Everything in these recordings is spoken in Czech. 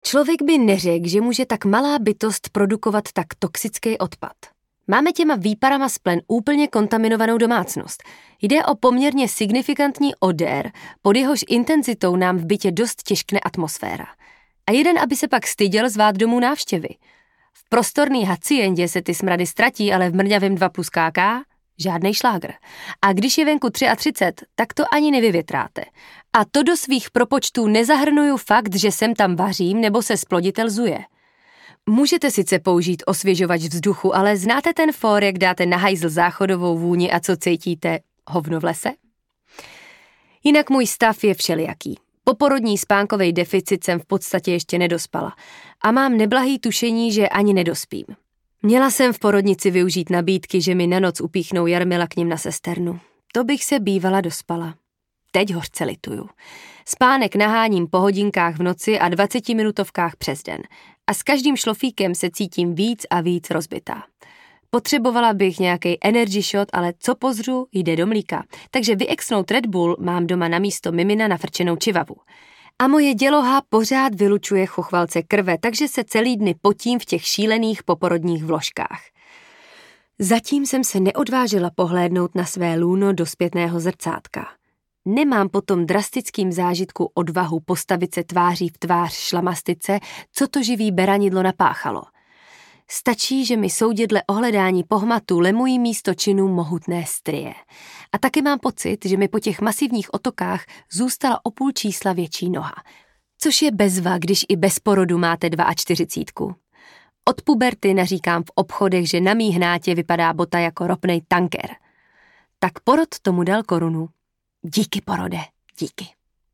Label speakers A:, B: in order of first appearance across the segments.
A: Člověk by neřekl, že může tak malá bytost produkovat tak toxický odpad. Máme těma výparama z plen úplně kontaminovanou domácnost. Jde o poměrně signifikantní odér, pod jehož intenzitou nám v bytě dost těžkne atmosféra. A jeden, aby se pak styděl zvát domů návštěvy. V prostorný haciendě se ty smrady ztratí, ale v mrňavém 2+ KK žádnej šlágr. A když je venku 33, tak to ani nevyvětráte. A to do svých propočtů nezahrnuju fakt, že sem tam vařím nebo se sploditel zuje. Můžete sice použít osvěžovač vzduchu, ale znáte ten fór, jak dáte na hajzl záchodovou vůni a co cítíte? Hovno v lese? Jinak můj stav je všelijaký. Poporodní spánkovej deficit jsem v podstatě ještě nedospala a mám neblahý tušení, že ani nedospím. Měla jsem v porodnici využít nabídky, že mi na noc upíchnou Jarmila k nim na sesternu. To bych se bývala dospala. Teď hořce lituju. Spánek naháním po hodinkách v noci a 20minutovkách přes den. A s každým šlofíkem se cítím víc a víc rozbitá. Potřebovala bych nějaký energy shot, ale co pozřu, jde do mlíka. Takže vyexnout Red Bull mám doma namísto mimina nafrčenou čivavu. A moje děloha pořád vylučuje chochvalce krve, takže se celý dny potím v těch šílených poporodních vložkách. Zatím jsem se neodvážila pohlédnout na své lůno do zpětného zrcátka. Nemám po tom drastickým zážitku odvahu postavit se tváří v tvář šlamastice, co to živý beranidlo napáchalo. Stačí, že mi soudě dle ohledání pohmatů lemují místo činů mohutné strie. A taky mám pocit, že mi po těch masivních otokách zůstala o půl čísla větší noha. Což je bezva, když i bez porodu máte 42. Od puberty naříkám v obchodech, že na mý hnátě vypadá bota jako ropnej tanker. Tak porod tomu dal korunu. Díky, porode, díky.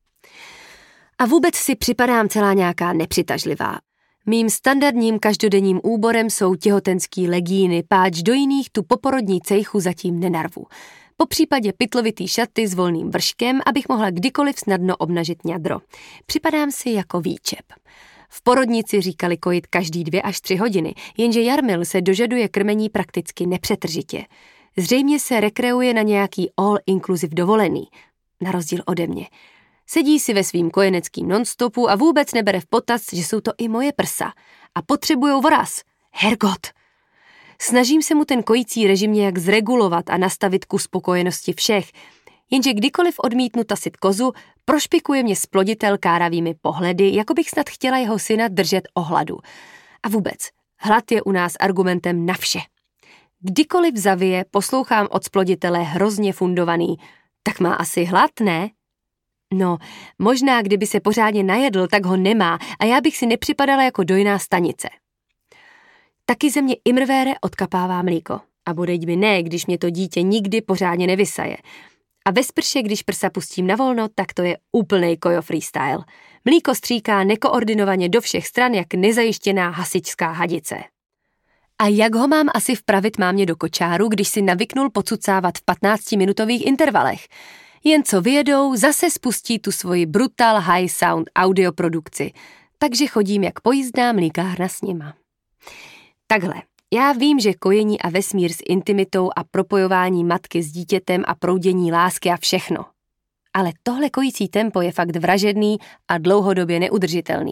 A: A vůbec si připadám celá nějaká nepřitažlivá. Mým standardním každodenním úborem jsou těhotenský legíny, páč do jiných tu poporodní cejchu zatím nenarvu. Po případě pytlovitý šaty s volným vrškem, abych mohla kdykoliv snadno obnažit ňadro. Připadám si jako výčep. V porodnici říkali kojit každý 2 až 3 hodiny, jenže Jarmil se dožaduje krmení prakticky nepřetržitě. Zřejmě se rekreuje na nějaký all-inclusive dovolený, na rozdíl ode mě. Sedí si ve svým kojeneckým nonstopu a vůbec nebere v potaz, že jsou to i moje prsa a potřebujou voraz. Hergot! Snažím se mu ten kojící režim nějak zregulovat a nastavit ku spokojenosti všech, jenže kdykoliv odmítnu tasit kozu, prošpikuje mě sploditel káravými pohledy, jako bych snad chtěla jeho syna držet o hladu. A vůbec, hlad je u nás argumentem na vše. Kdykoliv zavije, poslouchám od sploditele hrozně fundovaný. Tak má asi hlad, ne? No, možná kdyby se pořádně najedl, tak ho nemá a já bych si nepřipadala jako dojná stanice. Taky ze mě imrvére odkapává mlíko. A bodeď mi ne, když mě to dítě nikdy pořádně nevysaje. A ve sprše, když prsa pustím na volno, tak to je úplnej kojo freestyle. Mlíko stříká nekoordinovaně do všech stran, jak nezajištěná hasičská hadice. A jak ho mám asi vpravit mámě do kočáru, když si navyknul pocucávat v 15minutových intervalech? Jen co vyjedou, zase spustí tu svoji brutal high sound audioprodukci, takže chodím jak pojízdná mlíkárna s nima. Takhle, já vím, že kojení a vesmír s intimitou a propojování matky s dítětem a proudění lásky a všechno. Ale tohle kojící tempo je fakt vražedný a dlouhodobě neudržitelný.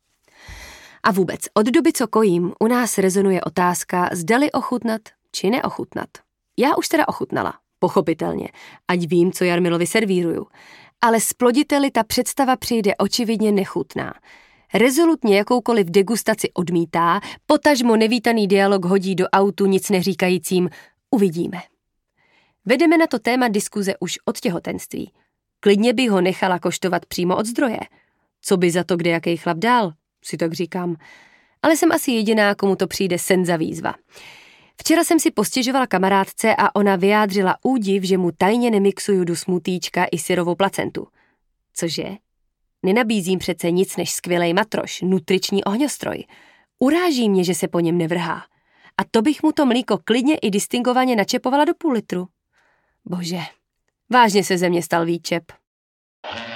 A: A vůbec, od doby, co kojím, u nás rezonuje otázka, zdali ochutnat či neochutnat. Já už teda ochutnala, pochopitelně, ať vím, co Jarmilovi servíruju. Ale sploditeli ta představa přijde očividně nechutná. Rezolutně jakoukoliv degustaci odmítá, potažmo nevítaný dialog hodí do autu nic neříkajícím uvidíme. Vedeme na to téma diskuze už od těhotenství. Klidně bych ho nechala koštovat přímo od zdroje. Co by za to kdejaký chlap dal, si tak říkám. Ale jsem asi jediná, komu to přijde sen za výzva. Včera jsem si postěžovala kamarádce a ona vyjádřila údiv, že mu tajně nemixuju do smutíčka i syrovou placentu. Cože? Nenabízím přece nic než skvělej matroš, nutriční ohňostroj. Uráží mě, že se po něm nevrhá. A to bych mu to mlíko klidně i distingovaně načepovala do půl litru. Bože, vážně se ze mě stal výčep.